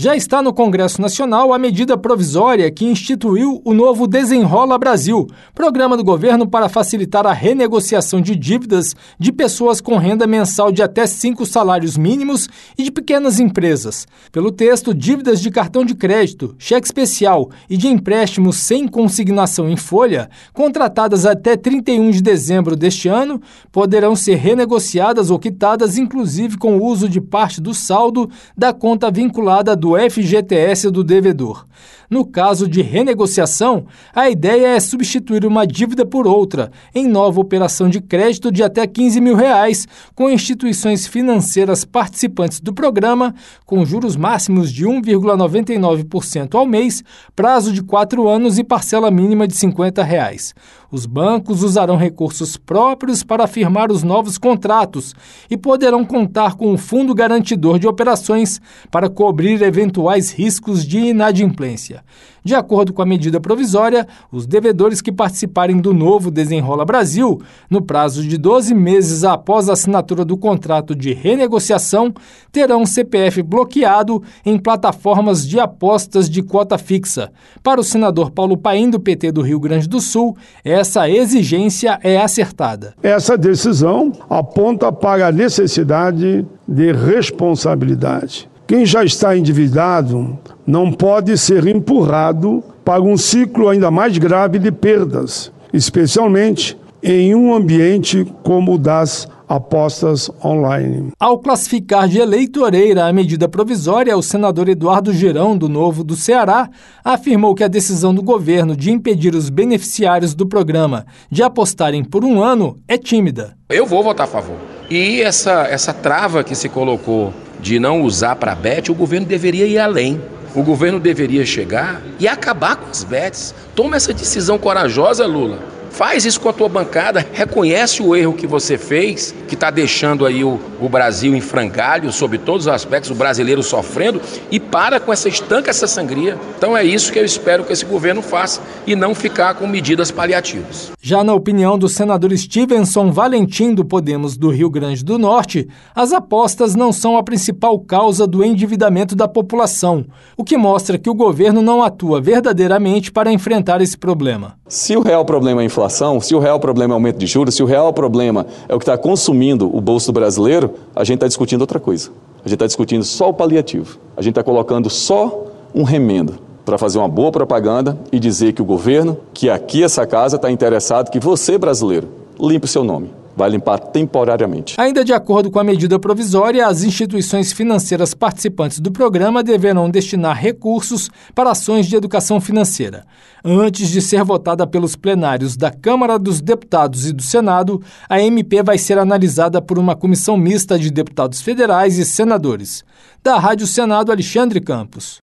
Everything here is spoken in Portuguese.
Já está no Congresso Nacional a medida provisória que instituiu o novo Desenrola Brasil, programa do governo para facilitar a renegociação de dívidas de pessoas com renda mensal de até 5 salários mínimos e de pequenas empresas. Pelo texto, dívidas de cartão de crédito, cheque especial e de empréstimos sem consignação em folha, contratadas até 31 de dezembro deste ano, poderão ser renegociadas ou quitadas, inclusive com o uso de parte do saldo da conta vinculada do FGTS do devedor. No caso de renegociação, a ideia é substituir uma dívida por outra, em nova operação de crédito de até R$15 mil, com instituições financeiras participantes do programa, com juros máximos de 1,99% ao mês, prazo de 4 anos e parcela mínima de R$50. Os bancos usarão recursos próprios para firmar os novos contratos e poderão contar com um fundo garantidor de operações para cobrir eventuais riscos de inadimplência. De acordo com a medida provisória, os devedores que participarem do novo Desenrola Brasil, no prazo de 12 meses após a assinatura do contrato de renegociação, terão CPF bloqueado em plataformas de apostas de cota fixa. Para o senador Paulo Paim, do PT do Rio Grande do Sul, essa exigência é acertada. Essa decisão aponta para a necessidade de responsabilidade. Quem já está endividado não pode ser empurrado para um ciclo ainda mais grave de perdas, especialmente em um ambiente como o das apostas online. Ao classificar de eleitoreira a medida provisória, o senador Eduardo Girão, do Novo do Ceará, afirmou que a decisão do governo de impedir os beneficiários do programa de apostarem por um ano é tímida. Eu vou votar a favor. E essa trava que se colocou de não usar para bet, o governo deveria ir além. O governo deveria chegar e acabar com as bets. Toma essa decisão corajosa, Lula. Faz isso com a tua bancada, reconhece o erro que você fez, que está deixando aí o Brasil em frangalho, sob todos os aspectos, o brasileiro sofrendo, e para com estanca essa sangria. Então é isso que eu espero que esse governo faça, e não ficar com medidas paliativas. Já na opinião do senador Stevenson Valentim, do Podemos do Rio Grande do Norte, as apostas não são a principal causa do endividamento da população, o que mostra que o governo não atua verdadeiramente para enfrentar esse problema. Se o real problema é a inflação, se o real problema é o aumento de juros, se o real problema é o que está consumindo o bolso do brasileiro, a gente está discutindo outra coisa. A gente está discutindo só o paliativo. A gente está colocando só um remendo para fazer uma boa propaganda e dizer que o governo, que aqui essa casa está interessado que você, brasileiro, limpe o seu nome. Vai limpar temporariamente. Ainda de acordo com a medida provisória, as instituições financeiras participantes do programa deverão destinar recursos para ações de educação financeira. Antes de ser votada pelos plenários da Câmara dos Deputados e do Senado, a MP vai ser analisada por uma comissão mista de deputados federais e senadores. Da Rádio Senado, Alexandre Campos.